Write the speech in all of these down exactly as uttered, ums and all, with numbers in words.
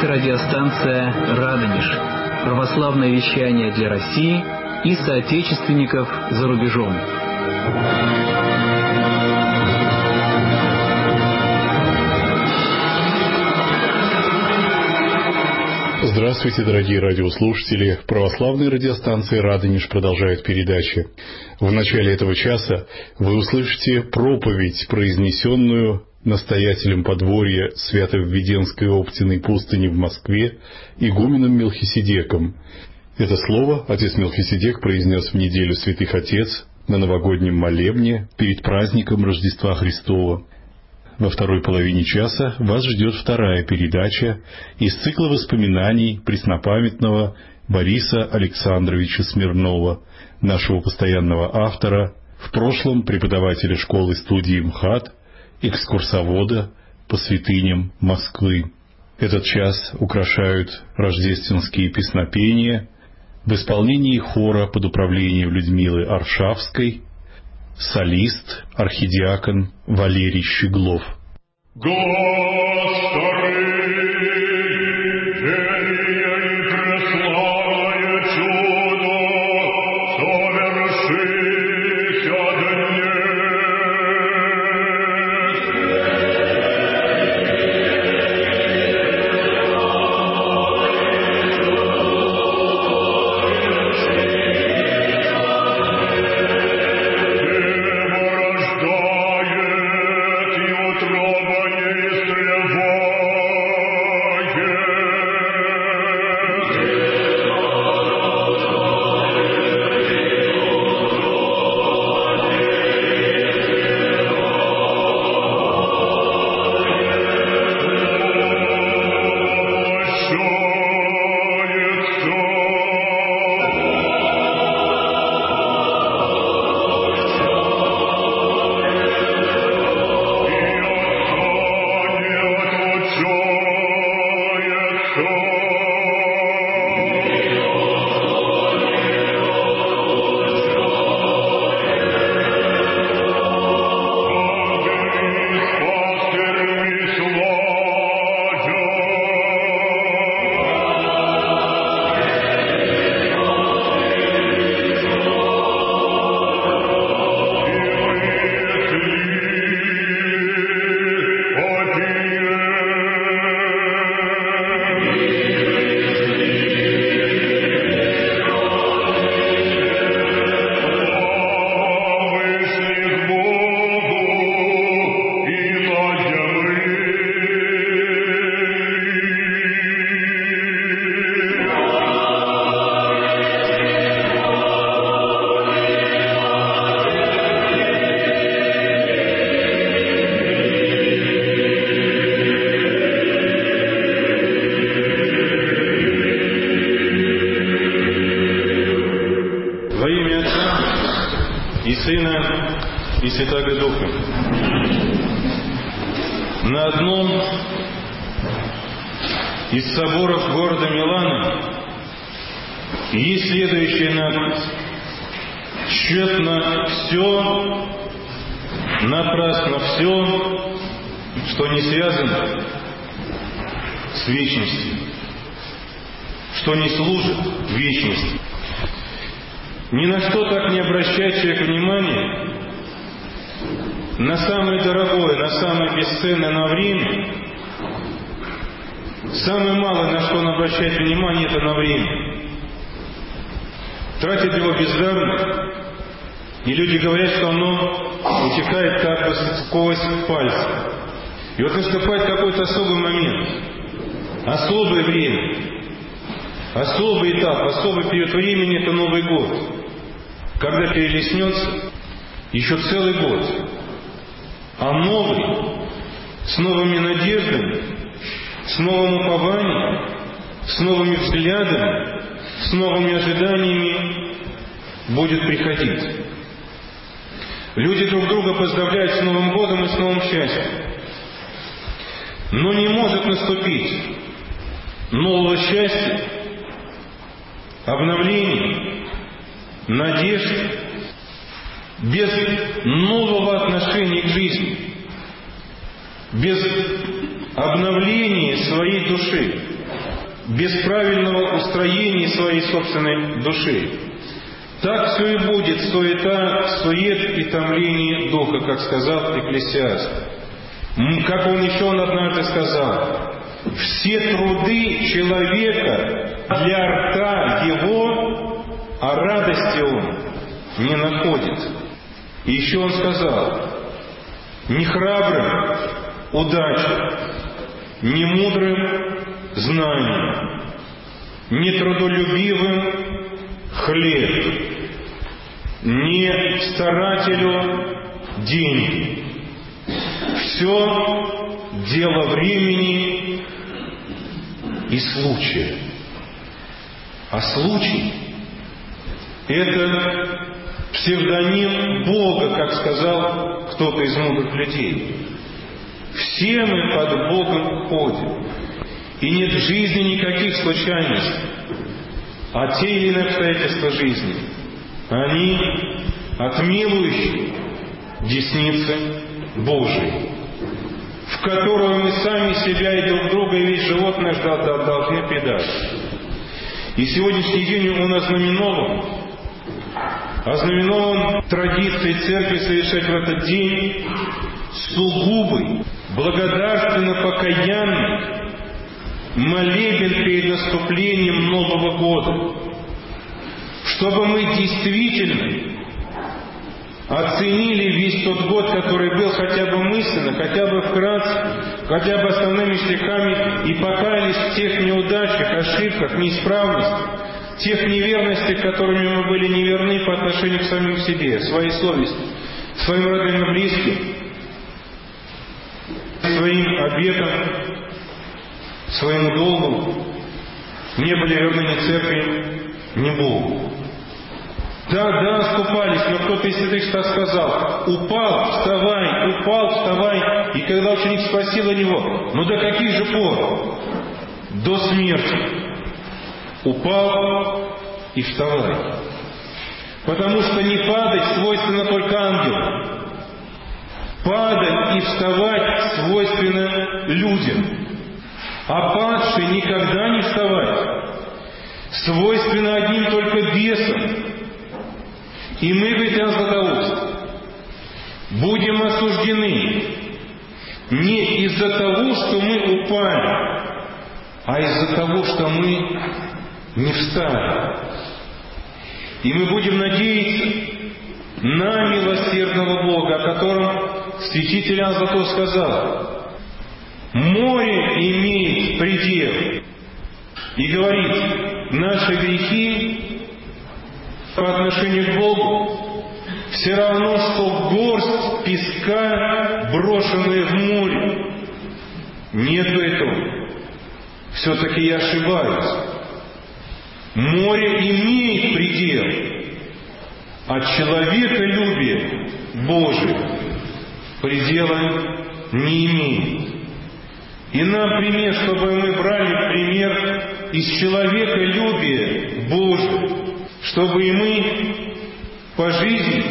радиостанция «Радонеж». Православное вещание для России и соотечественников за рубежом. Здравствуйте, дорогие радиослушатели! Православная радиостанция «Радонеж» продолжает передачи. В начале этого часа вы услышите проповедь, произнесенную настоятелем подворья Свято-Введенской Оптиной пустыни в Москве игуменом Мелхиседеком. Это слово отец Мелхиседек произнес в неделю Святых Отец на новогоднем молебне перед праздником Рождества Христова. Во второй половине часа вас ждет вторая передача из цикла воспоминаний преснопамятного Бориса Александровича Смирнова, нашего постоянного автора, в прошлом преподавателя школы-студии МХАТ, экскурсовода по святыням Москвы. Этот час украшают рождественские песнопения в исполнении хора под управлением Людмилы Аршавской, солист, архидиакон Валерий Щеглов. И Святаго Духа. На одном из соборов города Милана есть следующая надпись: «Тщетно все, напрасно все, что не связано с вечностью, что не служит вечности». Ни на что так не обращает человек внимания, на самое дорогое, на самое бесценное на время. Самое малое, на что он обращает внимание, это на время. Тратит его бездарно, и люди говорят, что оно утекает как бы сквозь пальцы. И вот наступает какой-то особый момент, особое время, особый этап, особый период времени — это Новый год, когда перелеснется еще целый год. А новый, с новыми надеждами, с новым упованием, с новыми взглядами, с новыми ожиданиями будет приходить. Люди друг друга поздравляют с Новым годом и с новым счастьем. Но не может наступить нового счастья, обновления, надежды без нового отношения к жизни, без обновления своей души. без правильного устроения своей собственной души. Так все и будет, суета, сует и томление духа, как сказал Экклесиаст. Как он еще он однажды сказал: все труды человека для рта его, а радости он не находит. И еще он сказал: не храбрым удача, не мудрым знание, не трудолюбивым хлеб, не старателю деньги. Все дело времени и случая. А случай — это псевдоним Бога, как сказал кто-то из мудрых людей. Все мы под Богом ходим. И нет в жизни никаких случайностей. А те или иные обстоятельства жизни, они от милующей десницы Божией, в которую мы сами себя и друг друга и весь животное должны предать. И сегодняшний день он ознаменован, ознаменован традицией Церкви совершать в этот день сугубый, благодарственно-покаянный молебен перед наступлением Нового года, чтобы мы действительно оценили весь тот год, который был, хотя бы мысленно, хотя бы вкратце, хотя бы основными стихами, и покаялись в тех неудачах, ошибках, неисправностях, тех неверностях, которыми мы были неверны по отношению к самим себе, своей совести, своим родным и близким, своим обетам, своему долгу, не были верны ни церкви, ни Богу. Да, да, оступались, но кто-то из святых сказал: упал, вставай, упал, вставай. И когда ученик спросил о него: ну до каких же пор? До смерти. Упал и вставай. Потому что не падать свойственно только ангелам. Падать и вставать свойственно людям. А падший никогда не вставать. Свойственно одним только бесам. И мы, говорит Иоанн Златоуст, будем осуждены не из-за того, что мы упали, а из-за того, что мы не встали. И мы будем надеяться на милосердного Бога, о котором святитель Иоанн Златоуст сказал: море имеет предел. И говорит: наши грехи по отношению к Богу все равно, что горсть песка, брошенная в море. Нет этого. Все-таки я ошибаюсь. Море имеет предел, а человеколюбие Божие предела не имеет. И нам пример, чтобы мы брали пример из человеколюбия Божия, чтобы и мы по жизни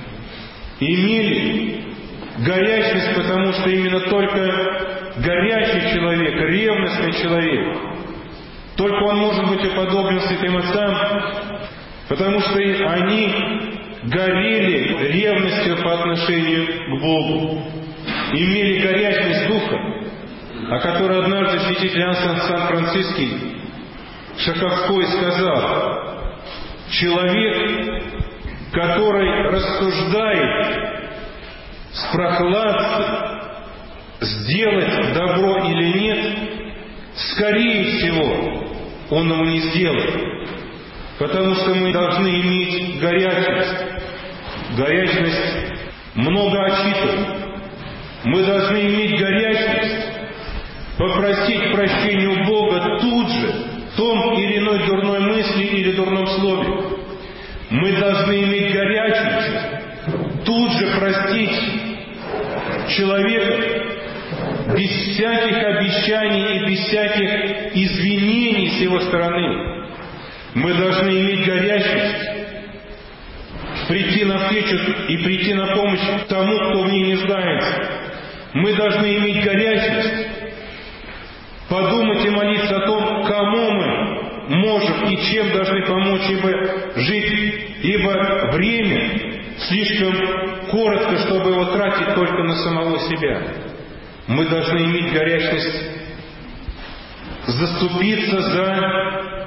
имели горячность, потому что именно только горячий человек, ревностный человек, только он может быть уподоблен святым отцам, потому что они горели ревностью по отношению к Богу, имели горячность духа, о которой однажды святитель Иоанн Сан-Франциский Шаховской сказал: человек, который рассуждает с прохладцей, сделать добро или нет, скорее всего, он его не сделает. Потому что мы должны иметь горячность. Горячность много отчитывать. Мы должны иметь горячность попросить прощения у Бога тут же, в том или иной дурной мысли или дурном слове. Мы должны иметь горячность тут же простить человека без всяких обещаний и без всяких извинений с его стороны. Мы должны иметь горячность прийти навстречу и прийти на помощь тому, кто в ней нуждается. Мы должны иметь горячность подумать и молиться о том, кому мы можем и чем должны помочь, ибо жить, ибо время слишком коротко, чтобы его тратить только на самого себя. Мы должны иметь горячность заступиться за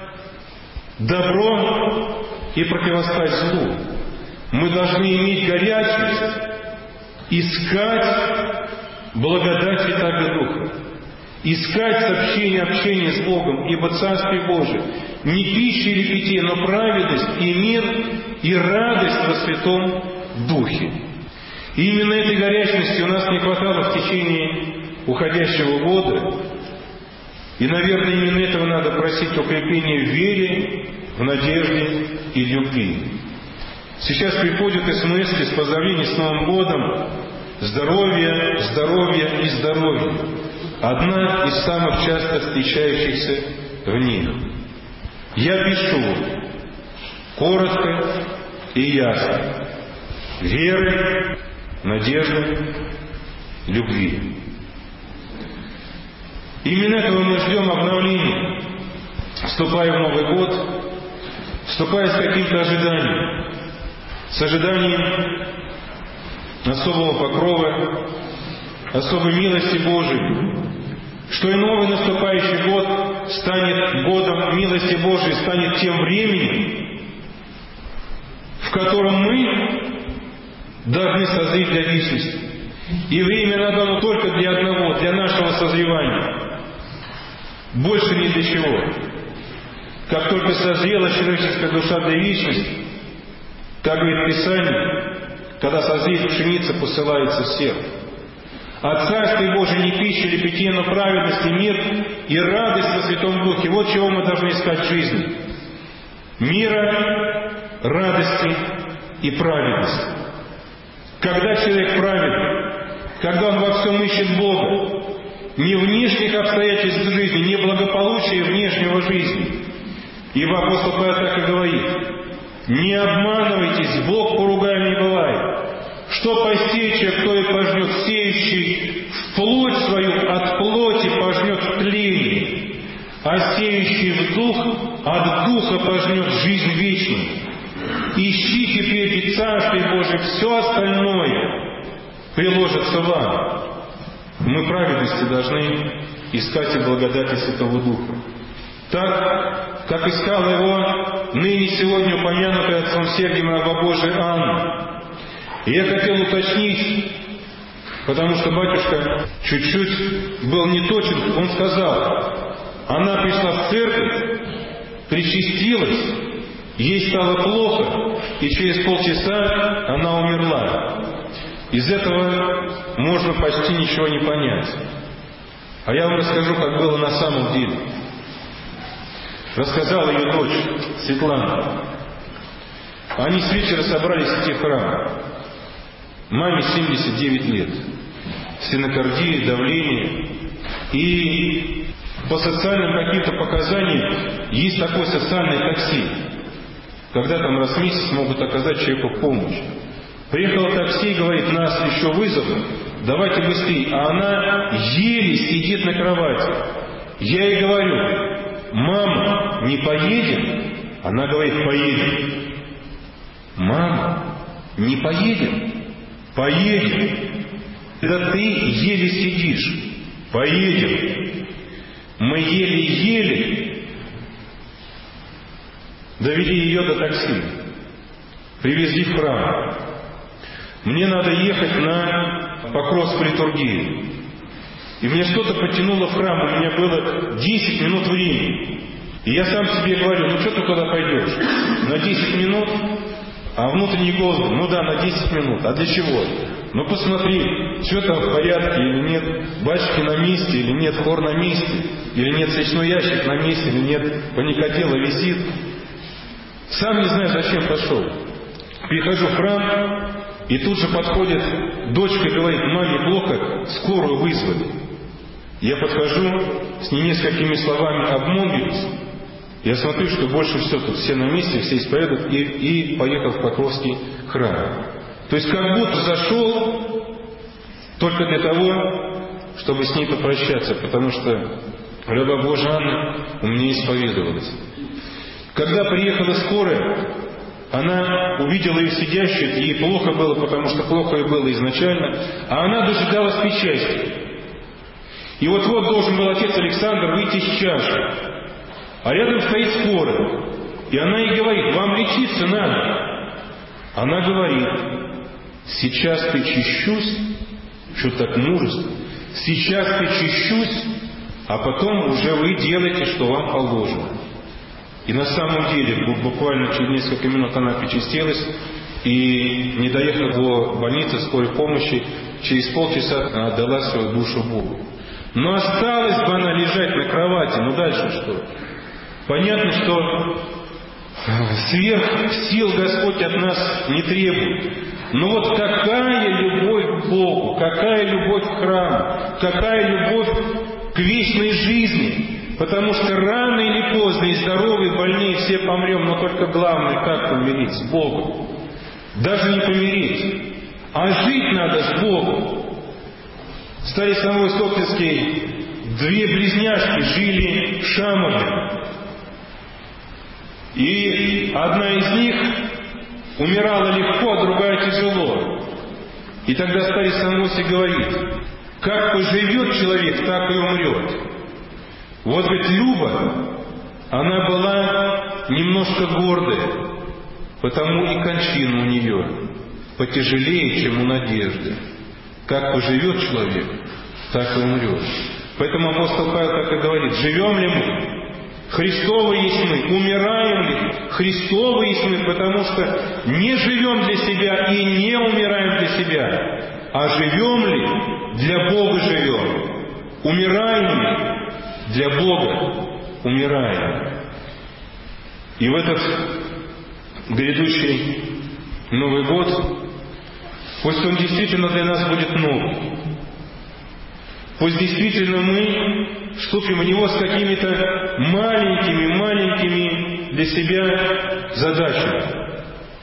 добро и противостать злу. Мы должны иметь горячность искать благодать Святаго Духа, искать сообщение, общение с Богом, ибо Царствие Божие не пища или питье, но праведность и мир и радость во Святом Духе. И именно этой горячности у нас не хватало в течение уходящего года. И, наверное, именно этого надо просить укрепления в вере, в надежде и любви. Сейчас приходят смс-ки с поздравлений с Новым годом. Здоровье, здоровье и здоровье. Одна из самых часто встречающихся в них. Я пишу коротко и ясно. Веры, надежды, любви. Именно этого мы ждем обновления, вступая в Новый год, вступая с каким-то ожиданием, с ожиданием особого покрова, особой милости Божией, что и новый наступающий год станет годом милости Божией, станет тем временем, в котором мы должны созреть для вечности. И время надано только для одного, для нашего созревания. Больше ни для чего. Как только созрела человеческая душа для вечности, как говорит Писание, когда созреет пшеница, посылается в сердце. А Царствие Божие не пища или питье, но праведность и мир и радость во Святом Духе. Вот чего мы должны искать в жизни. Мира, радости и праведности. Когда человек праведный, когда он во всем ищет Бога, не внешних обстоятельств жизни, не благополучия внешнего жизни. Ибо апостол Павел так и говорит: не обманывайтесь, Бог поругаем не бывает. Что посеет, кто и пожнет, сеющий в плоть свою от плоти пожнет в тление, а сеющий в дух от духа пожнет жизнь вечную. Ищите прежде Царствие Божие, все остальное приложится вам. Мы праведности должны искать и благодати Святого Духа. Так, как искала его ныне сегодня упомянутая отцом Сергием Рабобожия Анна. И я хотел уточнить, потому что батюшка чуть-чуть был неточен, он сказал, она пришла в церковь, причастилась, ей стало плохо, и через полчаса она умерла. Из этого можно почти ничего не понять. А я вам расскажу, как было на самом деле. Рассказала ее дочь Светлана. Они с вечера собрались идти в храм. Маме семьдесят девять лет. Стенокардия, давление. И по социальным каким-то показаниям есть такое социальное такси, когда там раз в месяц могут оказать человеку помощь. Приехало такси и говорит, нас еще вызовут, давайте быстрее. А она еле сидит на кровати. Я ей говорю, мама, не поедем? Она говорит, поедем. Мама, не поедем? Поедем. Да ты еле сидишь. Поедем. Мы еле-еле довели ее до такси. Привезли в храм. Мне надо ехать на Покровскую литургию. И мне что-то потянуло в храм. У меня было десять минут времени. И я сам себе говорю, ну что ты туда пойдешь? На десять минут? А внутренний голос, ну да, на десять минут. А для чего? Ну посмотри, все там в порядке или нет, батюшки на месте или нет, хор на месте, или нет, свечной ящик на месте, или нет, паникодела висит. Сам не знаю, зачем пошел. Прихожу в храм, и тут же подходит дочка и говорит, маме плохо, скорую вызвали. Я подхожу, с ней несколькими словами обмолвились. Я смотрю, что больше всего тут все на месте, все исповедуют, и, и поехал в Покровский храм. То есть как будто зашел только для того, чтобы с ней попрощаться, потому что раба Божия Анна у меня исповедовалась. Когда приехала скорая, она увидела ее сидящей, ей плохо было, потому что плохо ей было изначально, а она дожидалась причастия. И вот-вот должен был отец Александр выйти из чаши, а рядом стоит скорая. И она ей говорит: вам лечиться надо. Она говорит: сейчас причащусь, что так мужество, сейчас причащусь, а потом уже вы делаете, что вам положено. И на самом деле, буквально через несколько минут она причастилась, и, не доехав до больницы скорой помощи, через полчаса она отдала свою душу Богу. Но осталась бы она лежать на кровати, ну дальше что? Понятно, что сверх сил Господь от нас не требует. Но вот какая любовь к Богу, какая любовь к храму, какая любовь к вечной жизни. Потому что рано или поздно, и здоровые, и больные, все помрем, но только главное, как помирить с Богом. Даже не помереть, а жить надо с Богом. Старец Самуил Стоктинский, две близняшки жили в Шамове. И одна из них умирала легко, а другая тяжело. И тогда старец Самуил говорит: как поживет человек, так и умрет. Вот ведь Люба, она была немножко гордая, потому и кончина у нее потяжелее, чем у Надежды. Как поживет человек, так и умрет. Поэтому апостол Павел так и говорит: живем ли мы? Христовы есть мы. Умираем ли? Христовы есть мы, потому что не живем для себя и не умираем для себя. А живем ли? Для Бога живем. Умираем ли? Для Бога умираем. И в этот грядущий Новый год, пусть он действительно для нас будет новый. Пусть действительно мы вступим в него с какими-то маленькими-маленькими для себя задачами.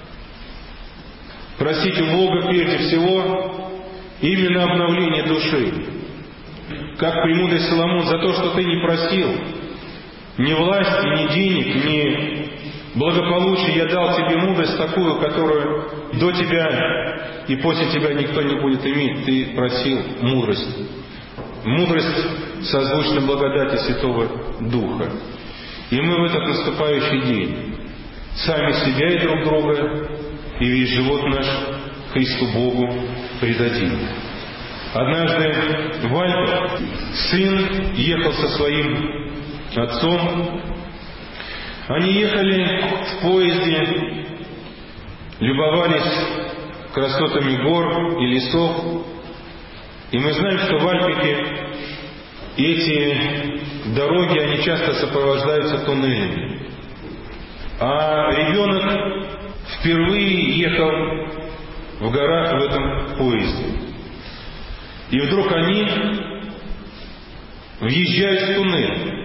Просить у Бога прежде всего именно обновление души. Как премудрый Соломон: за то, что ты не просил ни власти, ни денег, ни благополучия, я дал тебе мудрость такую, которую до тебя и после тебя никто не будет иметь. Ты просил мудрость. Мудрость созвучна благодати Святого Духа. И мы в этот наступающий день сами себя и друг друга, и весь живот наш Христу Богу предадим. Однажды в Альпах сын ехал со своим отцом. Они ехали в поезде, любовались красотами гор и лесов. И мы знаем, что в Альпике эти дороги, они часто сопровождаются туннелями. А ребенок впервые ехал в горах в этом поезде. И вдруг они въезжают в туннель.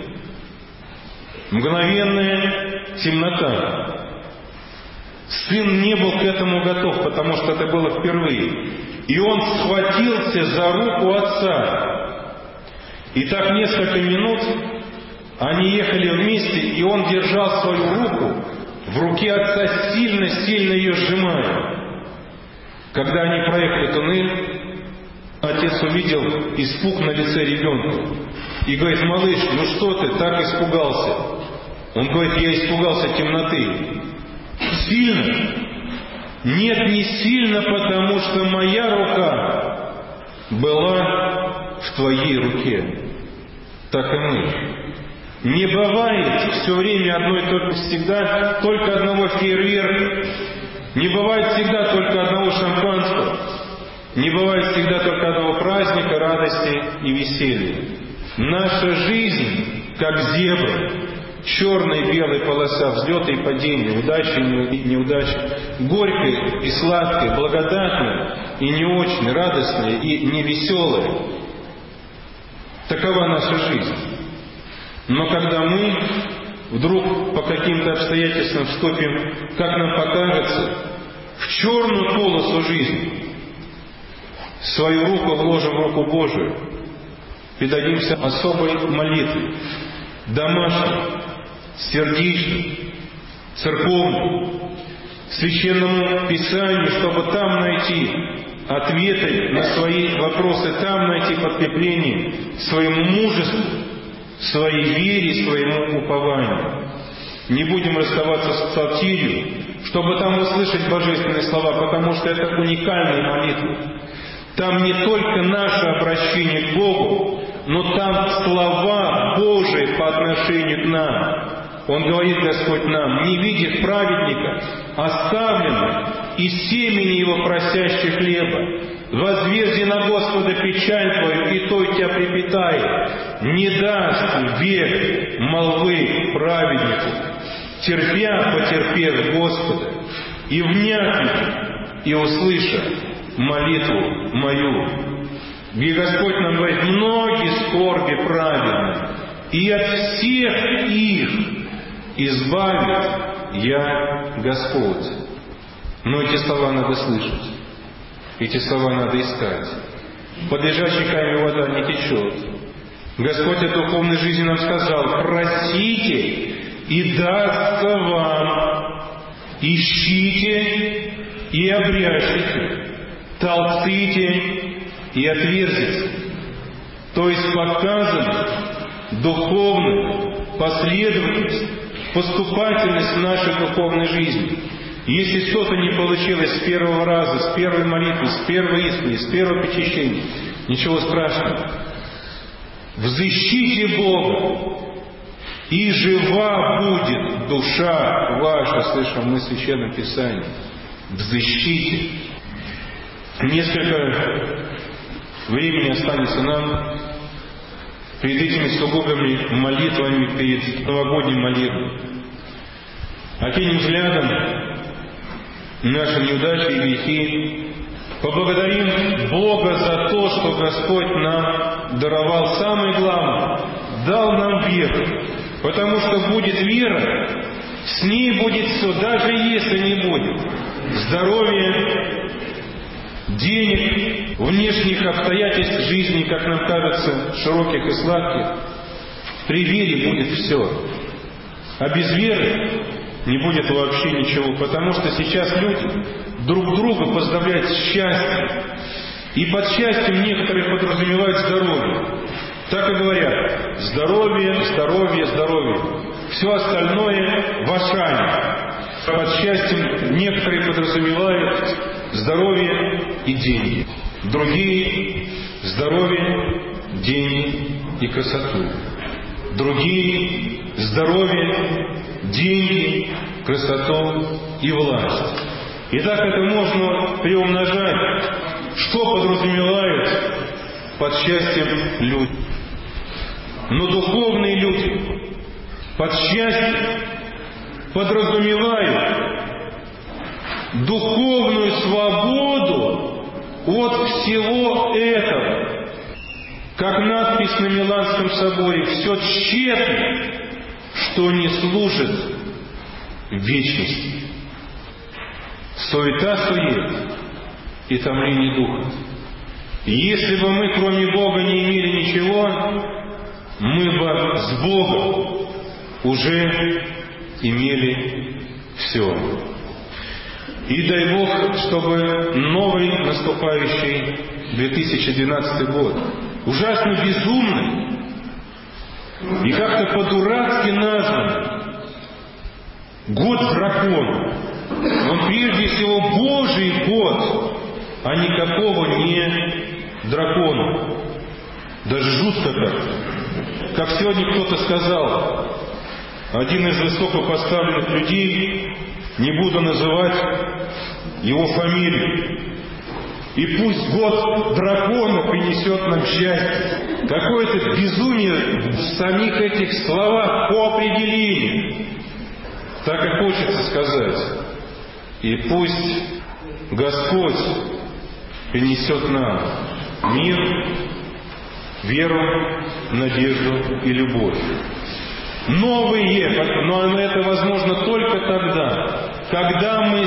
Мгновенная темнота. Сын не был к этому готов, потому что это было впервые. И он схватился за руку отца. И так несколько минут они ехали вместе, и он держал свою руку в руке отца, сильно-сильно ее сжимая. Когда они проехали туннель, отец увидел испуг на лице ребенка. И говорит: малыш, ну что ты так испугался? Он говорит: я испугался темноты. Сильно? Нет, не сильно, потому что моя рука была в твоей руке. Так и мы. Не бывает все время одной только всегда, только одного фейерверка. Не бывает всегда только одного шампанского. Не бывает всегда только одного праздника, радости и веселья. Наша жизнь, как зебра, черная и белая полоса, взлеты и падения, удачи и неудачи, горькая и сладкая, благодатная и не очень, радостная и невеселая. Такова наша жизнь. Но когда мы вдруг по каким-то обстоятельствам вступим, как нам покажется, в черную полосу жизни, свою руку вложим в руку Божию, предадимся особой молитве, домашней, сердечной, церковной, Священному Писанию, чтобы там найти ответы на свои вопросы, там найти подкрепление своему мужеству, своей вере, своему упованию. Не будем расставаться с псалтирью, чтобы там услышать божественные слова, потому что это уникальные молитвы. Там не только наше обращение к Богу, но там слова Божии по отношению к нам. Он говорит, Господь, нам: не видит праведника, оставленных, и семени его просящих хлеба. Возверзи на Господа печаль твою, и той тебя припитает. Не даст век молвы праведнику, терпя, потерпев Господа, и внятно, и услыша молитву мою. И Господь нам говорит: многие скорби праведны, и от всех их избавит я Господь. Но эти слова надо слышать, эти слова надо искать. Под лежачей камнем вода не течет. Господь о духовной жизни нам сказал: просите, и дастся вам, ищите, и обрящите, толкните, и отверзится. То есть показана духовная последовательность, поступательность в нашей духовной жизни. Если что-то не получилось с первого раза, с первой молитвы, с первой исповеди, с первого причащения, ничего страшного. Взыщите Бога, и жива будет душа ваша, слышим мы в Священном Писании. Взыщите. Несколько времени останется нам перед этими сугубыми молитвами, перед новогодним молитвой. Окинем взглядом наши неудачи и грехи. Поблагодарим Бога за то, что Господь нам даровал самое главное, дал нам веру. Потому что будет вера, с ней будет все, даже если не будет здоровья, денег, внешних обстоятельств жизни, как нам кажется, широких и сладких. При вере будет все. А без веры не будет вообще ничего, потому что сейчас люди друг друга поздравляют с счастьем. И под счастьем некоторые подразумевают здоровье. Так и говорят: здоровье, здоровье, здоровье. Все остальное в ашане. Под счастьем некоторые подразумевают здоровье и деньги. Другие – здоровье, деньги и красоту. Другие – здоровье, деньги, красоту и власть. И так это можно приумножать. Что подразумевают под счастьем люди? Но духовные люди под счастьем подразумевают духовную свободу от всего этого. Как надпись на Миланском соборе: все тщетно, что не служит вечности. Суета-сует и томление духа. Если бы мы, кроме Бога, не имели ничего, мы бы с Богом уже имели все. И дай Бог, чтобы новый наступающий две тысячи двенадцатый год, ужасно безумный и как-то по-дурацки названный год дракона, он прежде всего Божий год, а никакого не дракона. Даже жутко как-то. Как сегодня кто-то сказал, один из высокопоставленных людей, не буду называть его фамилию, и пусть год дракона принесет нам счастье. Какое-то безумие в самих этих словах по определению. Так и хочется сказать. И пусть Господь принесет нам мир, веру, надежду и любовь. Новые, но это возможно только тогда, когда мы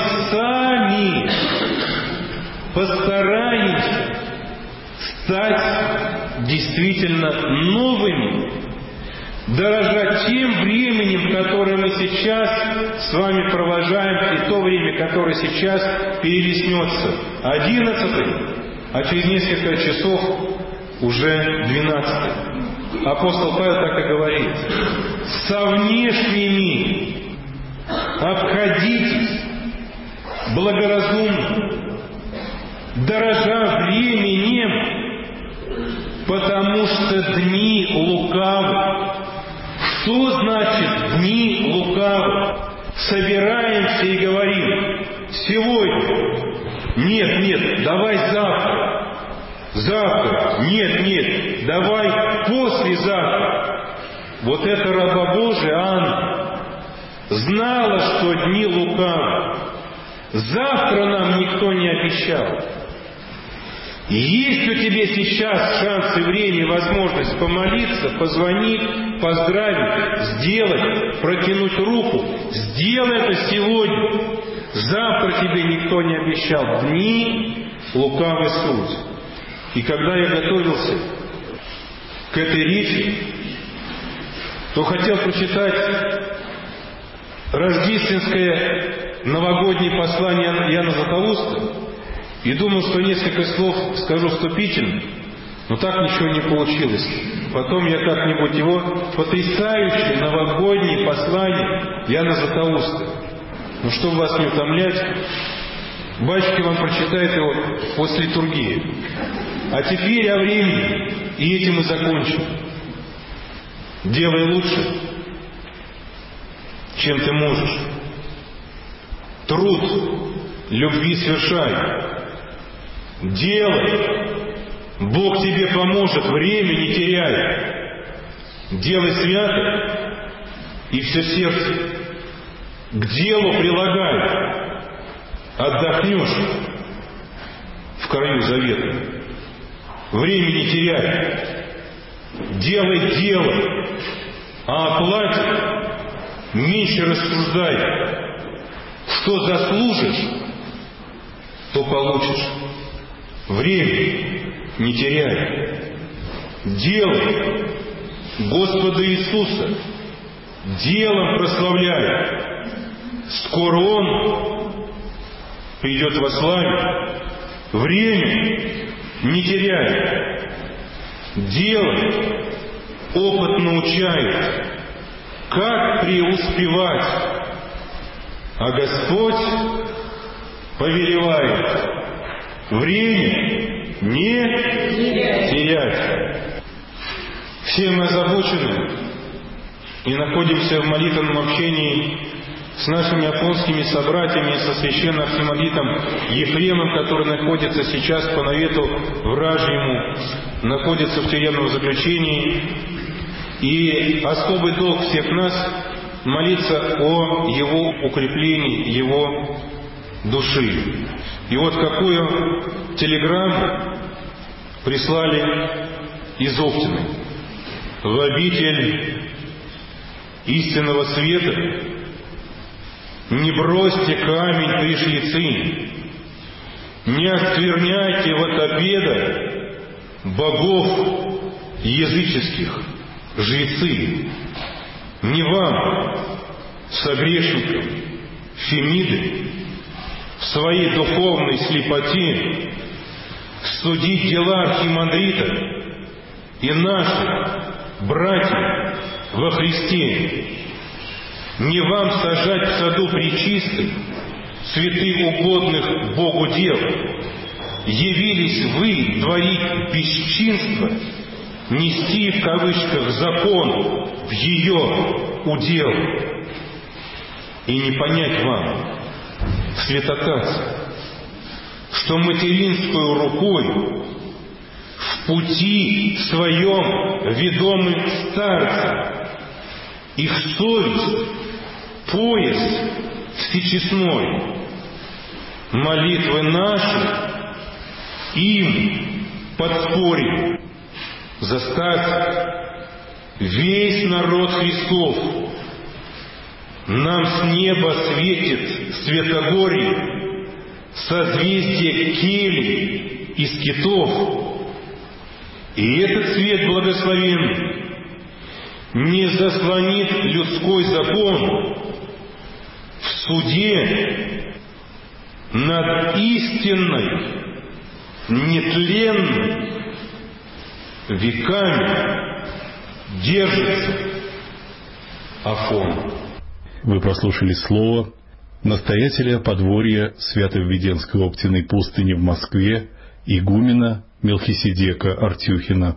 сами постараемся стать действительно новыми, дорожа тем временем, которое мы сейчас с вами провожаем, и то время, которое сейчас перелеснется. Одиннадцатый, а через несколько часов уже двенадцатый. Апостол Павел так и говорит: со внешними обходитесь благоразумно, дорожа временем, потому что дни лукавы. Что значит дни лукавы? Собираемся и говорим: сегодня, нет, нет, давай завтра. Завтра, нет, нет, давай послезавтра. Вот эта раба Божия Анна знала, что дни лукавы. Завтра нам никто не обещал. Есть у тебя сейчас шанс и время, и возможность помолиться, позвонить, поздравить, сделать, протянуть руку. Сделай это сегодня. Завтра тебе никто не обещал. Дни лукавый суть. И когда я готовился к этой речи, то хотел прочитать рождественское новогоднее послание Иоанна Златоуста и думал, что несколько слов скажу вступительно, но так ничего не получилось. Потом я как-нибудь его потрясающее новогоднее послание Иоанна Златоуста. Ну, чтобы вас не утомлять, батюшка вам прочитает его после литургии. А теперь о времени, и этим мы закончим. Делай лучше, чем ты можешь. Труд любви совершай. Делай. Бог тебе поможет, время не теряй. Делай свято, и все сердце к делу прилагай. Отдохнешь в краю завета. Время не теряй. Делай дело, а о плате меньше рассуждай. Что заслужишь, то получишь. Время не теряй. Делай Господа Иисуса, делом прославляй. Скоро Он придет во славе. Время не теряй. Делай, опыт научает, как преуспевать, а Господь повелевает время не терять. Все мы озабочены и находимся в молитвенном общении с нашими афонскими собратьями, со священным архимандритом Ефремом, который находится сейчас по навету вражьему, находится в тюремном заключении. И особый долг всех нас — молиться о его укреплении, его души. И вот какую телеграмму прислали из Оптины. В обитель истинного света не бросьте камень пришлицы, не оскверняйте вот обеда богов языческих, жрецы. Не вам, согрешникам, Фемиды, в своей духовной слепоте судить дела архимандрита и наших братьев во Христе. Не вам сажать в саду пречистых, святых угодных Богу дел. Явились вы творить бесчинство, нести в кавычках закон в ее удел. И не понять вам, святотатцы, что материнскую рукой в пути своем ведомы старцы, их совесть, пояс всечестной, молитвы наши им подспорим. Заставь весь народ Христов. Нам с неба светит светогорье, созвездие келий и скитов. И этот свет благословенный не заслонит людской закон в суде над истинной, нетленной, веками держится Афон. Вы прослушали слово настоятеля подворья Свято-Введенской Оптиной пустыни в Москве игумена Мелхиседека Артюхина.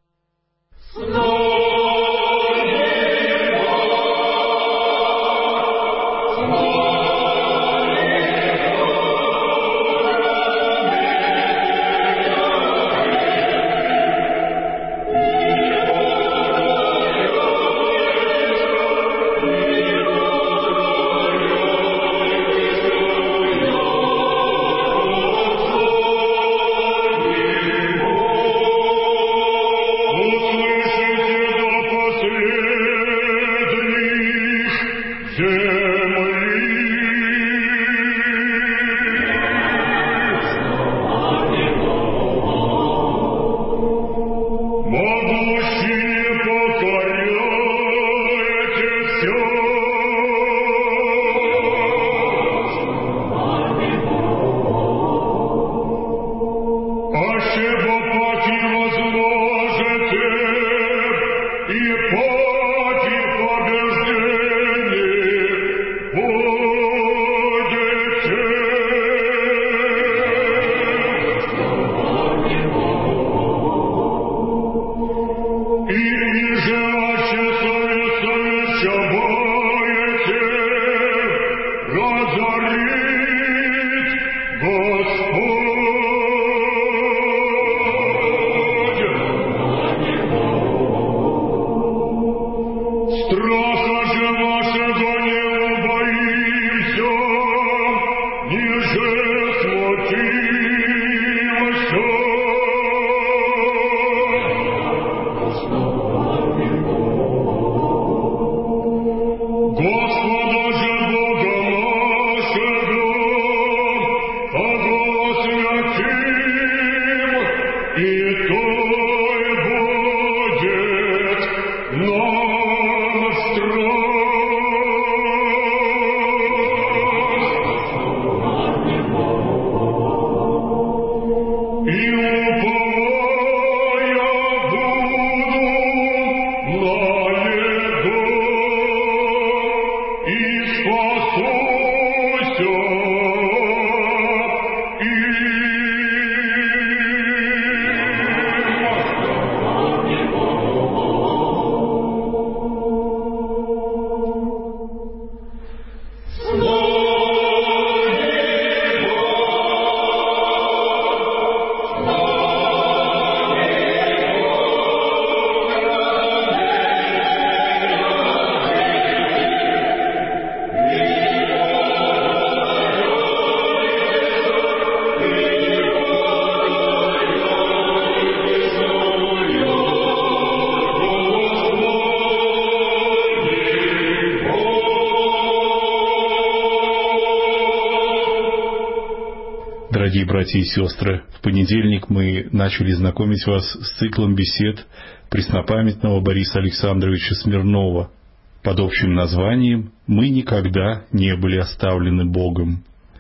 Дорогие братья и сестры, в понедельник мы начали знакомить вас с циклом бесед преснопамятного Бориса Александровича Смирнова под общим названием «Мы никогда не были оставлены Богом».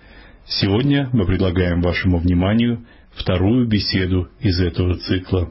Сегодня мы предлагаем вашему вниманию вторую беседу из этого цикла.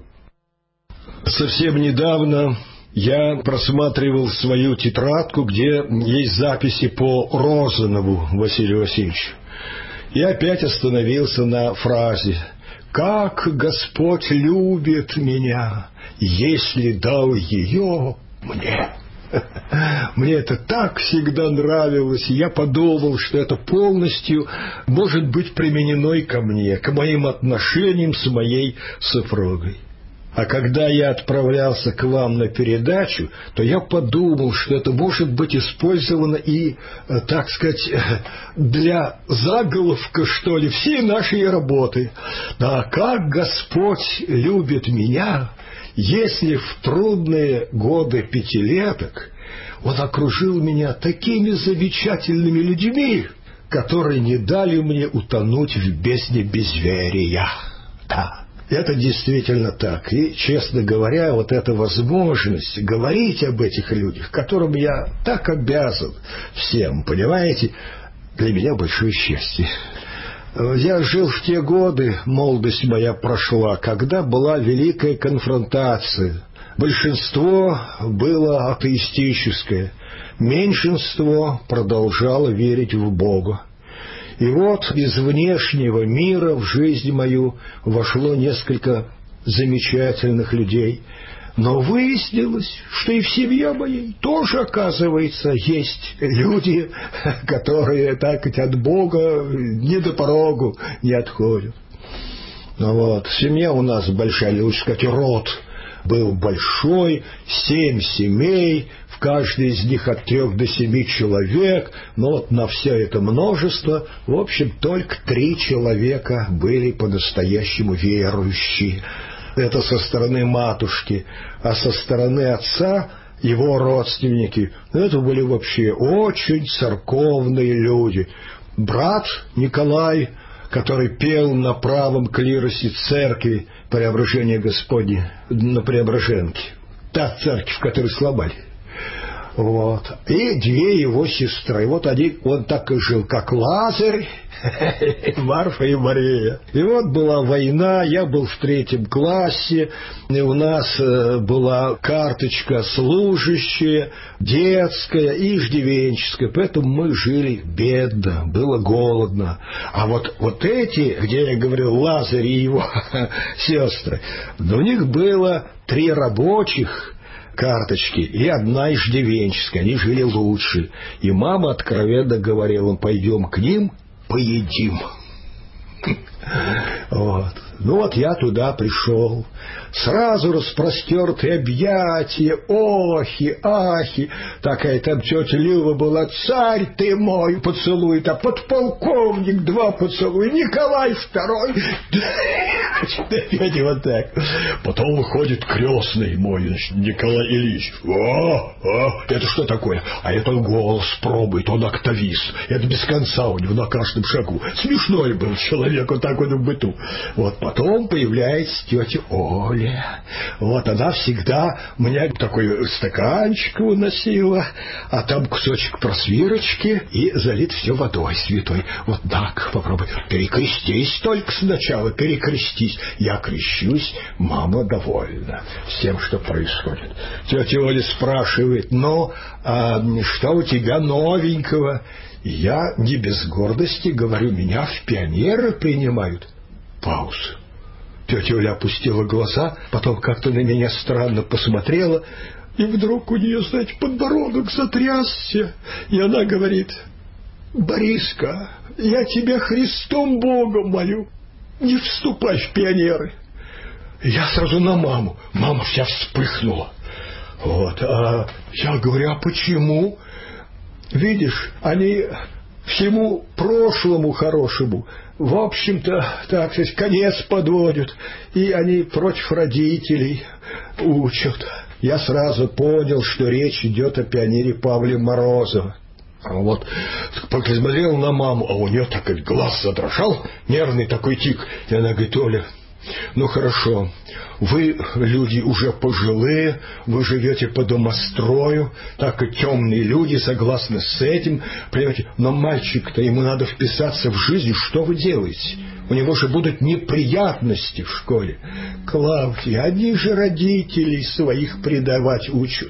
Совсем недавно я просматривал свою тетрадку, где есть записи по Розанову Василию Васильевичу. И опять остановился на фразе «Как Господь любит меня, если дал ее мне». Мне это так всегда нравилось, и я подумал, что это полностью может быть применено и ко мне, к моим отношениям с моей супругой. А когда я отправлялся к вам на передачу, то я подумал, что это может быть использовано и, так сказать, для заголовка, что ли, всей нашей работы. Да, как Господь любит меня, если в трудные годы пятилеток Он окружил меня такими замечательными людьми, которые не дали мне утонуть в бездне безверия. Да. Это действительно так. И, честно говоря, вот эта возможность говорить об этих людях, которым я так обязан всем, понимаете, для меня большое счастье. Я жил в те годы, молодость моя прошла, когда была великая конфронтация. Большинство было атеистическое, меньшинство продолжало верить в Бога. И вот из внешнего мира в жизнь мою вошло несколько замечательных людей. Но выяснилось, что и в семье моей тоже, оказывается, есть люди, которые, так сказать, от Бога ни до порогу не отходят. Ну вот, семья у нас большая, лучше сказать, род был большой, семь семей, в каждой из них от трех до семи человек, но вот на все это множество, в общем, только три человека были по-настоящему верующие. Это со стороны матушки, а со стороны отца его родственники, это были вообще очень церковные люди. Брат Николай, который пел на правом клиросе церкви Преображения Господне, на Преображенке, та церковь, в которой сломали. Вот. И две его сестры. Вот один, он так и жил, как Лазарь, Марфа и Мария. И вот была война, я был в третьем классе, и у нас была карточка служащая, детская и иждивенческая, поэтому мы жили бедно, было голодно. А вот, вот эти, где я говорил, Лазарь и его сестры, у них было три рабочих карточки и одна иждивенческая, они жили лучше. И мама откровенно говорила, пойдем к ним, поедим. Вот. Ну вот я туда пришел. Сразу распростертые объятия, охи, ахи. Такая там тетя Люба была, царь ты мой, поцелует, а подполковник два поцелуя, Николай второй. Опять вот так. Потом выходит крестный мой, значит, Николай Ильич. О, о, это что такое? А это голос пробует, он октавист. Это без конца у него на каждом шагу. Смешной был человек, вот так вот в быту. Вот потом появляется тетя Оля. Вот она всегда мне такой стаканчик уносила, а там кусочек просвирочки и залит все водой святой. Вот так, попробуй. Перекрестись только сначала, перекрестись. Я крещусь, мама довольна всем, что происходит. Тетя Оля спрашивает, ну, а что у тебя новенького? Я не без гордости говорю, меня в пионеры принимают. Пауза. Тетя Оля опустила глаза, потом как-то на меня странно посмотрела, и вдруг у нее, знаете, подбородок затрясся, и она говорит, Бориска, я тебя Христом Богом молю, не вступай в пионеры. Я сразу на маму, мама вся вспыхнула. Вот, а я говорю, а почему? Видишь, они всему прошлому хорошему, в общем-то, так сказать, конец подводят, и они против родителей учат. Я сразу понял, что речь идет о пионере Павле Морозове. Вот, посмотрел на маму, а у нее так и глаз задрожал, нервный такой тик. И она говорит, Оля, ну хорошо, вы люди уже пожилые, вы живете по домострою, так и темные люди согласны с этим, понимаете, но мальчик-то, ему надо вписаться в жизнь, что вы делаете? У него же будут неприятности в школе. Клавдия, они же родителей своих предавать учат.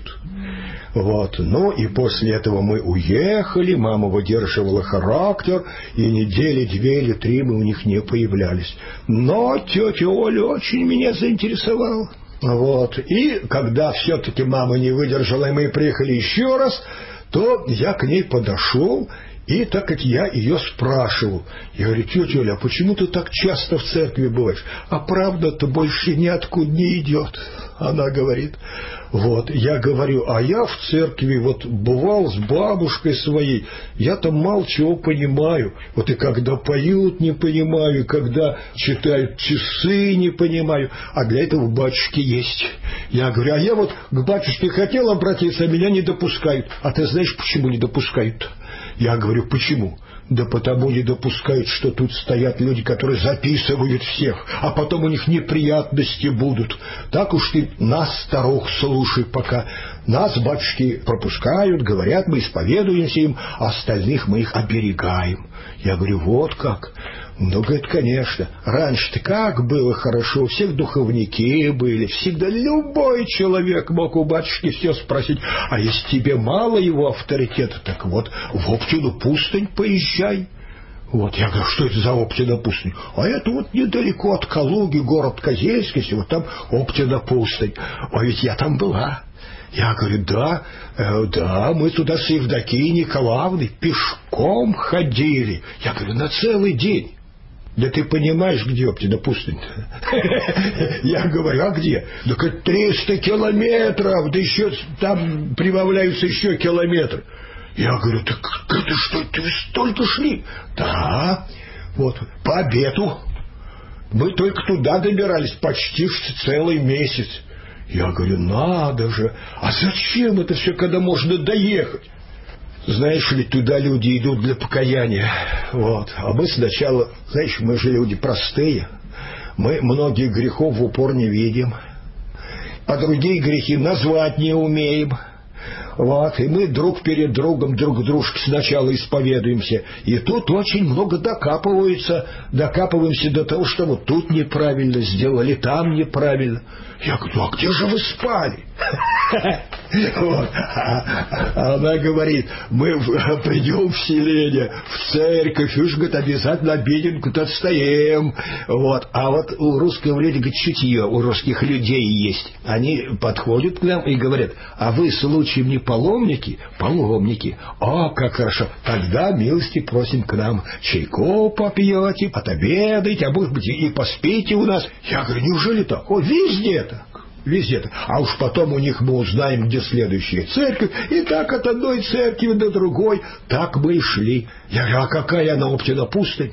Вот, ну и после этого мы уехали, мама выдерживала характер, и недели две или три мы у них не появлялись. Но тетя Оля очень меня заинтересовала. Вот, и когда все-таки мама не выдержала, и мы приехали еще раз, то я к ней подошел, и так как я ее спрашивал, я говорю, тетя Оля, а почему ты так часто в церкви бываешь? А правда-то больше ниоткуда не идет. Она говорит, вот, я говорю, а я в церкви вот бывал с бабушкой своей, я там мало чего понимаю. Вот и когда поют, не понимаю, и когда читают часы, не понимаю. А для этого батюшки есть. Я говорю, а я вот к батюшке хотел обратиться, а меня не допускают. А ты знаешь, почему не допускают? Я говорю, почему? Да потому не допускают, что тут стоят люди, которые записывают всех, а потом у них неприятности будут. Так уж ты нас, старух, слушай пока. Нас, батюшки, пропускают, говорят, мы исповедуемся им, а остальных мы их оберегаем. Я говорю, вот как. Ну, говорит, конечно, раньше-то как было хорошо, у всех духовники были, всегда любой человек мог у батюшки все спросить, а если тебе мало его авторитета, так вот в Оптину пустынь поезжай. Вот, я говорю, что это за Оптина пустынь? А это вот недалеко от Калуги, город Козельский, вот там Оптина пустынь. А ведь я там была. Я говорю, да, э, да, мы туда с Евдокией Николаевной пешком ходили. Я говорю, на целый день. Да ты понимаешь, где Оптина пустынь-то? Я говорю, а где? Да как триста километров, да еще там прибавляются еще километры. Я говорю, так это что, ты столько шли? Да, вот, по обеду. Мы только туда добирались почти целый месяц. Я говорю, надо же, а зачем это все, когда можно доехать? Знаешь ли, туда люди идут для покаяния. Вот. А мы сначала, знаешь, мы же люди простые. Мы многих грехов в упор не видим. А другие грехи назвать не умеем. Вот. И мы друг перед другом, друг дружке сначала исповедуемся. И тут очень много докапываются. Докапываемся до того, что вот тут неправильно сделали, там неправильно. Я говорю, а где же вы спали? Вот. А она говорит, мы придем в селение, в церковь, уж, говорит, обязательно обеденку-то отстоим. Вот. А вот у русского людей, говорит, чутье у русских людей есть. Они подходят к нам и говорят, а вы случаем не паломники? Паломники. О, как хорошо. Тогда милости просим к нам. Чайку попьете, отобедаете, а может быть и поспите у нас. Я говорю, неужели так? О, везде так. Везде так. А уж потом у них мы узнаем, где следующая церковь. И так от одной церкви до другой. Так мы и шли. Я говорю, а какая она Оптина пустынь?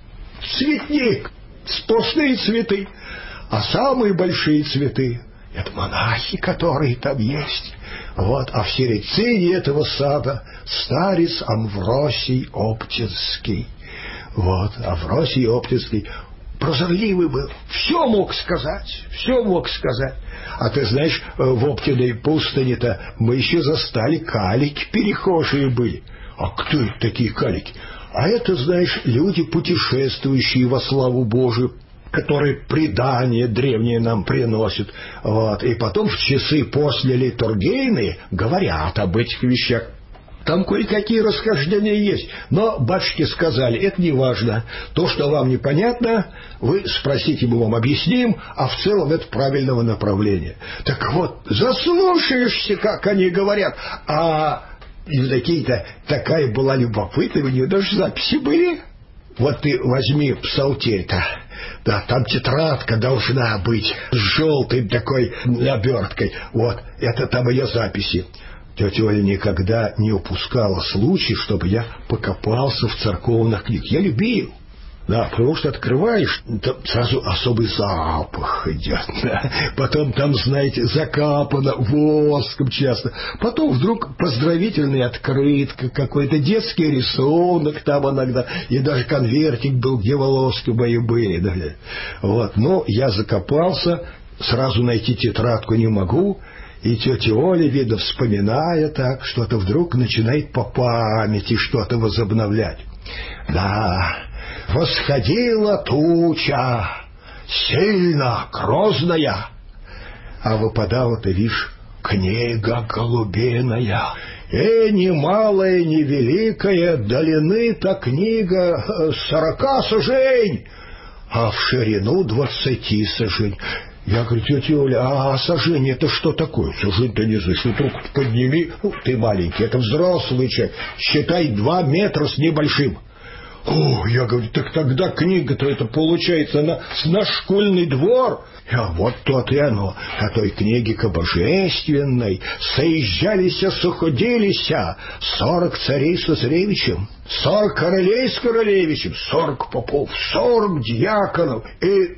Цветник. Сплошные цветы. А самые большие цветы — это монахи, которые там есть. Вот. А в середине этого сада старец Амвросий Оптинский. Вот. Амвросий Оптинский прозорливый был, все мог сказать, все мог сказать. А ты знаешь, в Оптиной пустыне-то мы еще застали калики, перехожие были. А кто это такие калики? А это, знаешь, люди, путешествующие во славу Божию, которые предания древние нам приносят. Вот. И потом в часы после литургийные говорят об этих вещах. Там кое-какие расхождения есть. Но батюшки сказали, это не важно. То, что вам непонятно, вы спросите, мы вам объясним, а в целом это правильного направления. Так вот, заслушаешься, как они говорят. А Евдокия-то такая была любопытная, у нее даже записи были. Вот ты возьми псалтирь-то. Да, там тетрадка должна быть с желтой такой оберткой. Вот, это там ее записи. Тетя Оля никогда не упускала случай, чтобы я покопался в церковных книгах. Я любил. Да, потому что открываешь, там сразу особый запах идет. Да. Потом там, знаете, закапано воском часто. Потом вдруг поздравительная открытка, какой-то детский рисунок там иногда. И даже конвертик был, где волоски мои были. Да. Вот. Но я закопался, сразу найти тетрадку не могу. И тетя Оля, видно, вспоминая так, что-то вдруг начинает по памяти что-то возобновлять. Да, восходила туча, сильно грозная, а выпадала-то, видишь, книга голубиная. И ни малая, ни великая, долины-то книга сорока сажень, а в ширину двадцати сажень. Я говорю, тетя Оля, а сажень это что такое? Сажень-то не знаешь, вот руку подними, ну, ты маленький, это взрослый человек, считай два метра с небольшим. О, я говорю, так тогда книга-то это получается на, на школьный двор. А вот то-то и оно, о той книге-ка божественной соезжались, суходились сорок царей с царевичем, сорок королей с королевичем, сорок попов, сорок дьяконов и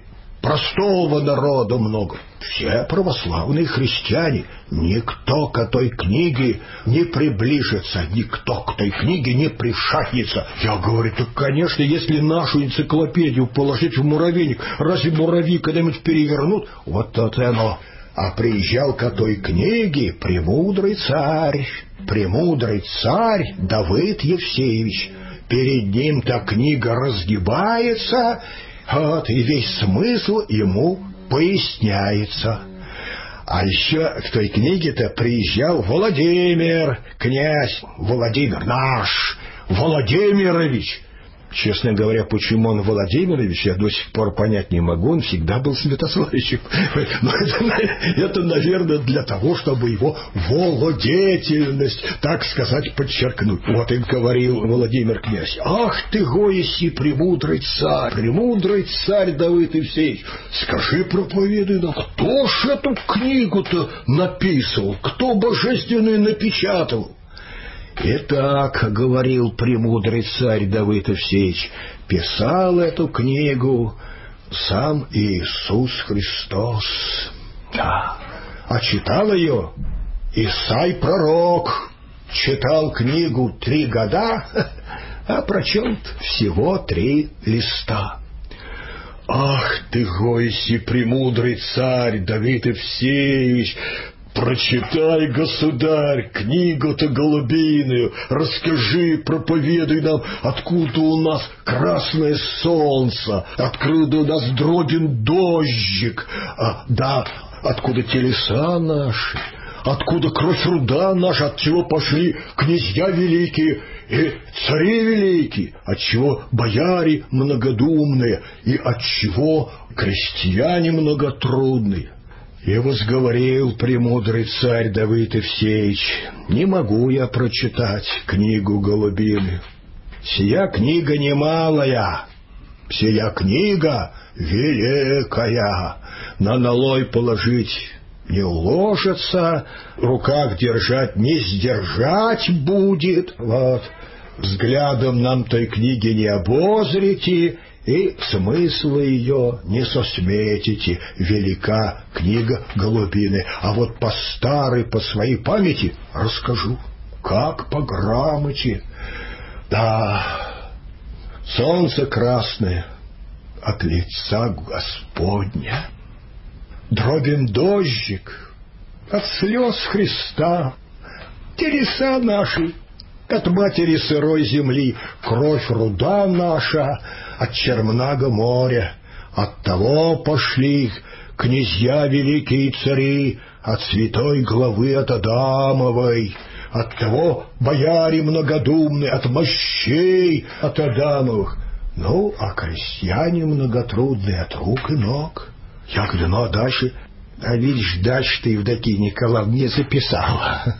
простого народа много. Все православные христиане. Никто к той книге не приближится, никто к той книге не пришагнется. Я говорю, так, конечно, если нашу энциклопедию положить в муравейник, разве муравьи когда-нибудь перевернут? Вот то-то оно. А приезжал к той книге премудрый царь, премудрый царь Давыд Евсеевич. Перед ним-то книга разгибается, вот, и весь смысл ему поясняется. А еще к той книге-то приезжал Владимир, князь Владимир, наш Владимирович. Честно говоря, почему он Владимирович, я до сих пор понять не могу. Он всегда был Святославичем. Но это, это, наверное, для того, чтобы его владетельность, так сказать, подчеркнуть. Вот и говорил Владимир князь: «Ах ты, гоиси, премудрый царь, премудрый царь Давыд Евсеевич, скажи, проповедуй нам, кто ж эту книгу-то написал, кто божественную напечатал?» «Итак, — говорил премудрый царь Давыд Евсеевич, — писал эту книгу сам Иисус Христос. Да. А читал ее Исай пророк. Читал книгу три года, а прочел всего три листа». «Ах ты, гоиси, премудрый царь Давыд Евсеевич, прочитай, государь, книгу-то голубиную, расскажи, проповедуй нам, откуда у нас красное солнце, откуда у нас дробен дождик, а, да, откуда телеса наши, откуда кровь руда наша, от чего пошли князья великие и цари великие, от чего бояре многодумные и от чего крестьяне многотрудные». И возговорил премудрый царь Давыд Евсеевич: «Не могу я прочитать книгу голубины. Сия книга немалая, сия книга великая. На налой положить не уложится, в руках держать не сдержать будет. Вот, взглядом нам той книги не обозрите, и смысла ее не сосметите. Велика книга голубины. А вот по старой, по своей памяти расскажу, как по грамоте. Да, солнце красное от лица Господня, дробен дождик от слез Христа, телеса наши от матери сырой земли, кровь руда наша от Чермного моря. От того пошли князья великие цари, от святой главы от Адамовой. От того бояре многодумные, от мощей от Адамовых. Ну, а крестьяне многотрудные от рук и ног. Я говорю, ну а дальше... А видишь, дальше ты, Евдокия Николаевна, не записала.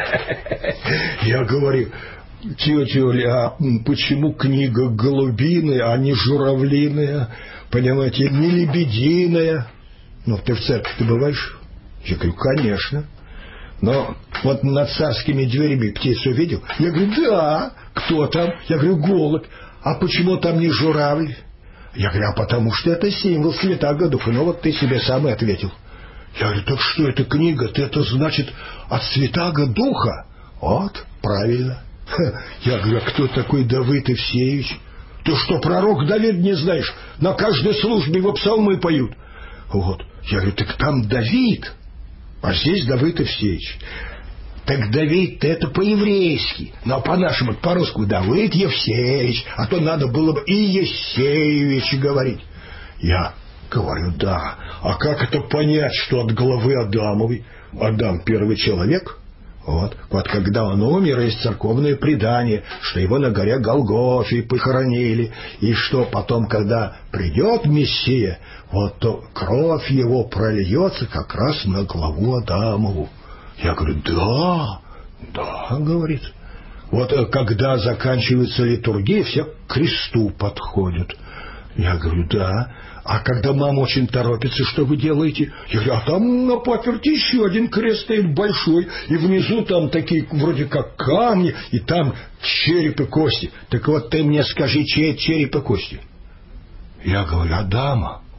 Я говорю, тетя Оля, а почему книга голубиная, а не журавлиная? Понимаете, не лебединая? Ну, ты в церкви ты бываешь? Я говорю, конечно. Но вот над царскими дверями птицу видел? Я говорю, да. Кто там? Я говорю, голубь. А почему там не журавль? Я говорю, а потому что это символ Святаго Духа. Ну, вот ты себе сам и ответил. Я говорю, так что эта книга-то, это значит от Святаго Духа? Вот, правильно. Ха, я говорю, а кто такой Давыд Евсеевич? Ты что, пророк Давид не знаешь? На каждой службе его псалмы поют. Вот, я говорю, так там Давид, а здесь Давыд Евсеевич. Так Давид-то это по-еврейски, но по-нашему, по-русски Давыд Евсеевич, а то надо было бы и Евсеевич говорить. Я говорю, да. А как это понять, что от главы Адамовой? Адам первый человек. Вот. Вот когда он умер, есть церковное предание, что его на горе Голгофе похоронили, и что потом, когда придет Мессия, вот то кровь его прольется как раз на главу Адамову. Я говорю, да, да, говорит. Вот когда заканчивается литургия, все к кресту подходят. Я говорю, да. А когда мама очень торопится, что вы делаете? Я говорю, а там на паперти еще один крест стоит большой, и внизу там такие вроде как камни, и там череп и кости. Так вот ты мне скажи, чей череп и кости? Я говорю, Адама.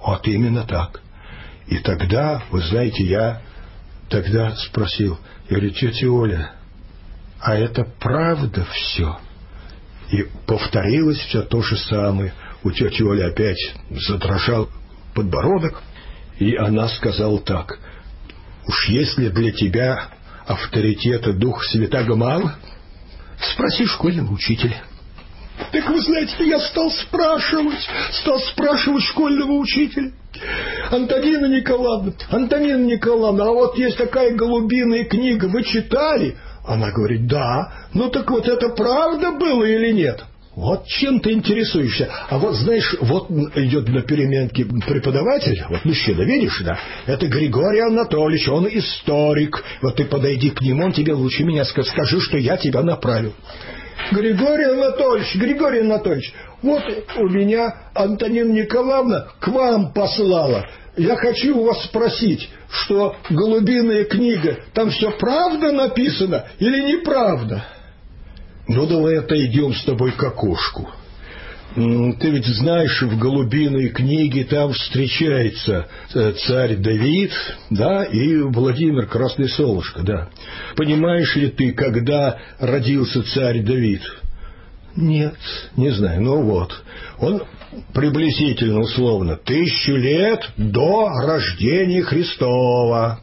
Вот именно так. И тогда, вы знаете, я тогда спросил, я говорю, тетя Оля, а это правда все? И повторилось все то же самое. У тети Оли опять задрожал подбородок, и она сказала так: уж если для тебя авторитета Духа Святаго мало, спроси школьного учителя. Так вы знаете, я стал спрашивать, стал спрашивать школьного учителя. Антонина Николаевна, Антонина Николаевна, а вот есть такая голубиная книга, вы читали? Она говорит, да. Ну так вот это правда было или нет? Вот чем ты интересуешься. А вот знаешь, вот идет на переменке преподаватель, вот мужчина, видишь, да? Это Григорий Анатольевич, он историк. Вот ты подойди к нему, он тебе лучше меня скажи, что я тебя направил. Григорий Анатольевич, Григорий Анатольевич, вот у меня Антонина Николаевна к вам послала. Я хочу у вас спросить, что голубиная книга, там все правда написано или неправда? Ну, давай отойдем с тобой к окошку. Ты ведь знаешь, в голубиной книге там встречается царь Давид, да, и Владимир Красное Солнышко, да. Понимаешь ли ты, когда родился царь Давид? Нет, не знаю, ну вот. Он приблизительно, условно, тысячу лет до рождения Христова.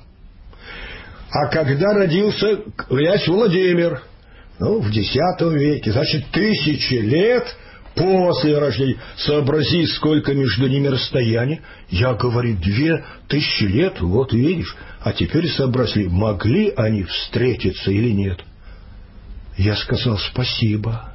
А когда родился князь Владимир? Ну, в десятом веке. Значит, тысячи лет после рождения. Сообрази, сколько между ними расстояние. Я говорю, две тысячи лет, вот видишь. А теперь сообрази, могли они встретиться или нет. Я сказал спасибо.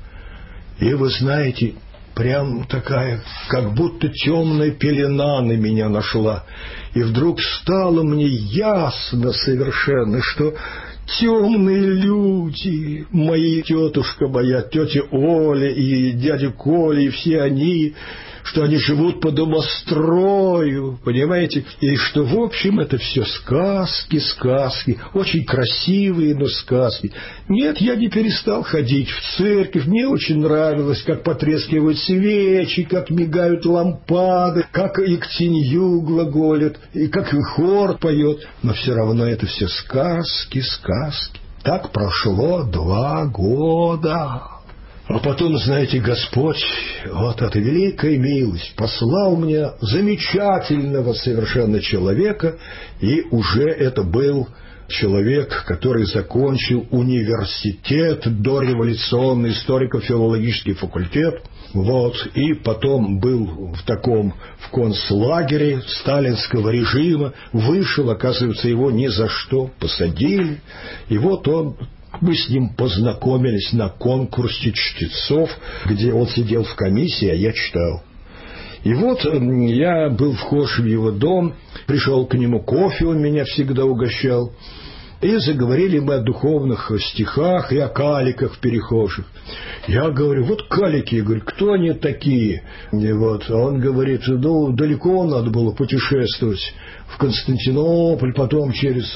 И вы знаете, прям такая, как будто темная пелена на меня нашла. И вдруг стало мне ясно совершенно, что темные люди, мои тетушка моя, тетя Оля и дядя Коля, и все они, что они живут по домострою, понимаете, и что, в общем, это все сказки, сказки, очень красивые, но сказки. Нет, я не перестал ходить в церковь, мне очень нравилось, как потрескивают свечи, как мигают лампады, как Ектенью глаголят, и как и хор поет, но все равно это все сказки, сказки. Так прошло два года. А потом, знаете, Господь, вот эта великая милость, послал мне замечательного совершенно человека, и уже это был человек, который закончил университет, дореволюционный историко-филологический факультет, вот, и потом был в таком, в концлагере сталинского режима, вышел, оказывается, его ни за что посадили, и вот он... Мы с ним познакомились на конкурсе чтецов, где он сидел в комиссии, а я читал. И вот я был вхож в его дом, пришел к нему, кофе он меня всегда угощал. И заговорили мы о духовных стихах и о каликах перехожих. Я говорю, вот калики, я говорю, кто они такие? И вот он говорит, ну, далеко надо было путешествовать в Константинополь, потом через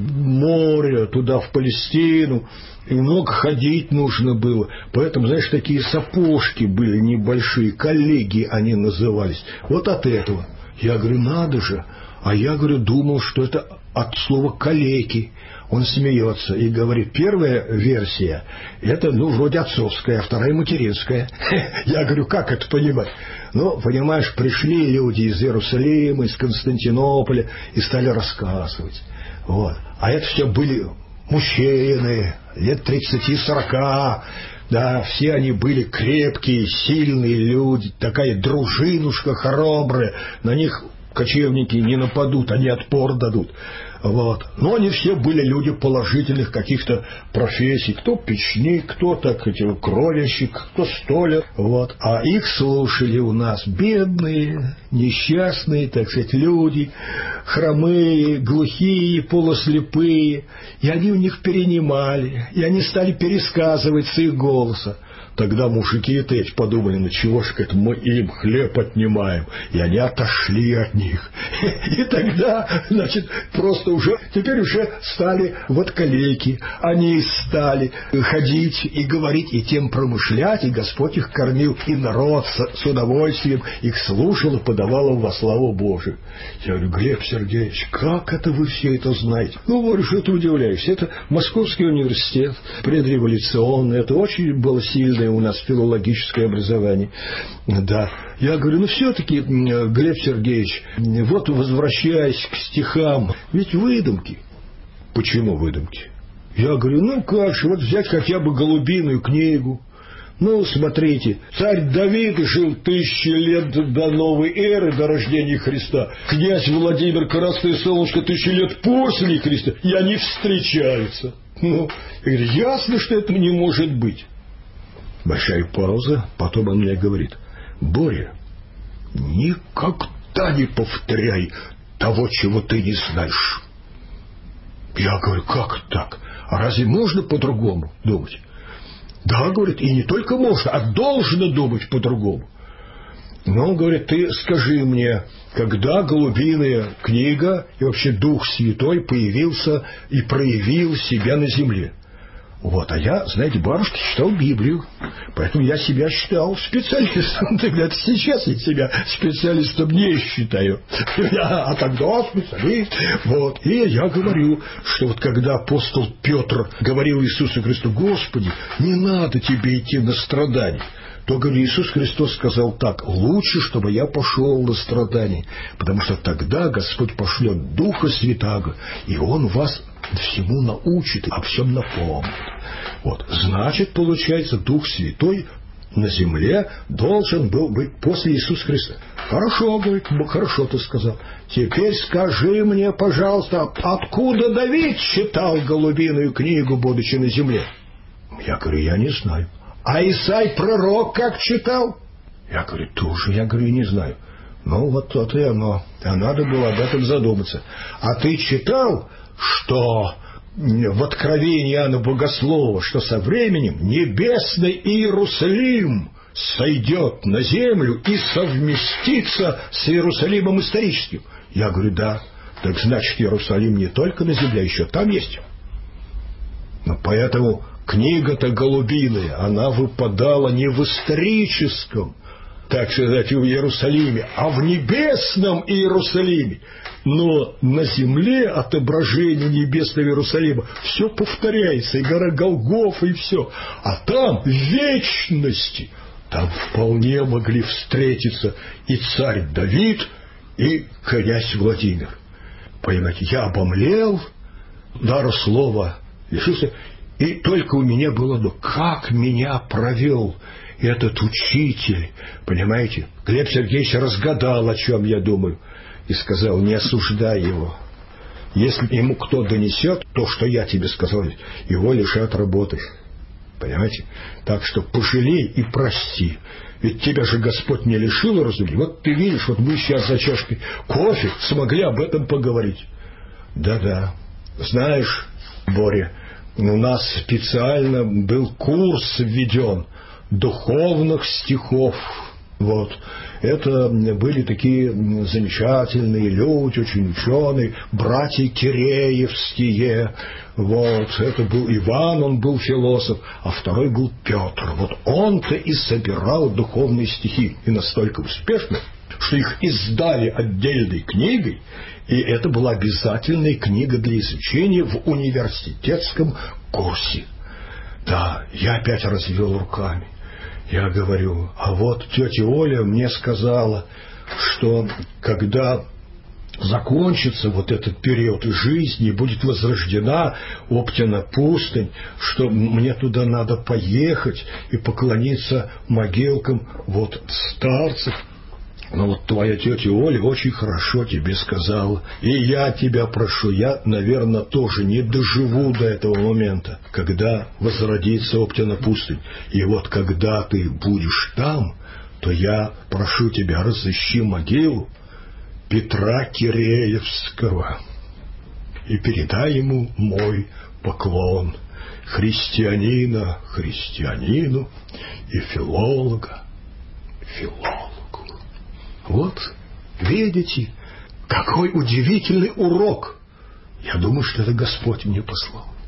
море, туда, в Палестину. И много ходить нужно было. Поэтому, знаешь, такие сапожки были небольшие, коллеги они назывались. Вот от этого. Я говорю, надо же. А я, говорю, думал, что это от слова «калеки». Он смеется и говорит, первая версия, это, ну, вроде отцовская, а вторая материнская. Я говорю, как это понимать? Ну, понимаешь, пришли люди из Иерусалима, из Константинополя и стали рассказывать. Вот. А это все были мужчины, лет тридцати-сорока, да, все они были крепкие, сильные люди, такая дружинушка хоробрая, на них кочевники не нападут, они отпор дадут. Вот. Но они все были люди положительных каких-то профессий. Кто печник, кто так, кровельщик, кто столяр. Вот. А их слушали у нас бедные, несчастные, так сказать, люди, хромые, глухие, полуслепые. И они у них перенимали. И они стали пересказывать с их голоса. Тогда мужики эти подумали, ну чего ж это мы им хлеб отнимаем, и они отошли от них. И тогда, значит, просто уже, теперь уже стали вот калеки, они стали ходить и говорить, и тем промышлять, и Господь их кормил, и народ с, с удовольствием их слушал и подавал им во славу Божию. Я говорю, Глеб Сергеевич, как это вы все это знаете? Ну, говорю, что ты удивляешься, это Московский университет, предреволюционный, это очень было сильное у нас филологическое образование. Да. Я говорю, ну все-таки, Глеб Сергеевич, вот возвращаясь к стихам, ведь выдумки. Почему выдумки? Я говорю, ну как же, вот взять хотя бы Голубиную книгу. Ну, смотрите, царь Давид жил тысячи лет до новой эры, до рождения Христа. Князь Владимир, Красное Солнышко, тысячи лет после Христа. И они встречаются. Ну, я говорю, ясно, что это не может быть. Большая пауза, потом он мне говорит, Боря, никогда не повторяй того, чего ты не знаешь. Я говорю, как так? А разве можно по-другому думать? Да, говорит, и не только можно, а должно думать по-другому. Но он говорит, ты скажи мне, когда Голубиная книга и вообще Дух Святой появился и проявил себя на земле? Вот, а я, знаете, бабушка читал Библию, поэтому я себя считал специалистом. Тогда сейчас я себя специалистом не считаю, а тогда специалист. Вот, и я говорю, что вот когда апостол Петр говорил Иисусу Христу, Господи, не надо тебе идти на страдания, то, говорю, Иисус Христос сказал так, лучше, чтобы я пошел на страдания, потому что тогда Господь пошлет Духа Святаго, и Он вас всему научит, обо всем напомнит. Вот. Значит, получается, Дух Святой на земле должен был быть после Иисуса Христа. Хорошо, говорит, хорошо ты сказал. Теперь скажи мне, пожалуйста, откуда Давид читал Голубиную книгу, будучи на земле? Я говорю, я не знаю. А Исай пророк как читал? Я говорю, тоже, я говорю, не знаю. Ну, вот то и оно. А надо было об этом задуматься. А ты читал, что в Откровении Иоанна Богослова, что со временем небесный Иерусалим сойдет на землю и совместится с Иерусалимом историческим? Я говорю, да. Так значит, Иерусалим не только на земле, еще там есть. Но поэтому книга-то Голубиная, она выпадала не в историческом, так сказать, в Иерусалиме, а в небесном Иерусалиме. Но на земле отображение небесного Иерусалима все повторяется, и гора Голгофа, и все. А там, в вечности, там вполне могли встретиться и царь Давид, и князь Владимир. Понимаете, я обомлел, дару слова Иисуса, и только у меня было, ну, как меня провел этот учитель, понимаете? Глеб Сергеевич разгадал, о чем я думаю, и сказал, не осуждай его. Если ему кто донесет то, что я тебе сказал, его лишат работы. Понимаете? Так что пожалей и прости. Ведь тебя же Господь не лишил разума. Вот ты видишь, вот мы сейчас за чашкой кофе смогли об этом поговорить. Да-да. Знаешь, Боря, у нас специально был курс введен духовных стихов. Вот. Это были такие замечательные люди, очень ученые, братья Киреевские. Вот. Это был Иван, он был философ, а второй был Петр. Вот он-то и собирал духовные стихи. И настолько успешно, что их издали отдельной книгой, и это была обязательная книга для изучения в университетском курсе. Да, я опять развел руками. Я говорю, а вот тетя Оля мне сказала, что когда закончится вот этот период жизни и будет возрождена Оптина пустынь, что мне туда надо поехать и поклониться могилкам вот старцев. Но вот твоя тетя Оля очень хорошо тебе сказала. И я тебя прошу, я, наверное, тоже не доживу до этого момента, когда возродится Оптина пустынь. И вот когда ты будешь там, то я прошу тебя, разыщи могилу Петра Киреевского и передай ему мой поклон. Христианина христианину и филолога филологу. Вот, видите, какой удивительный урок. Я думаю, что это Господь мне послал.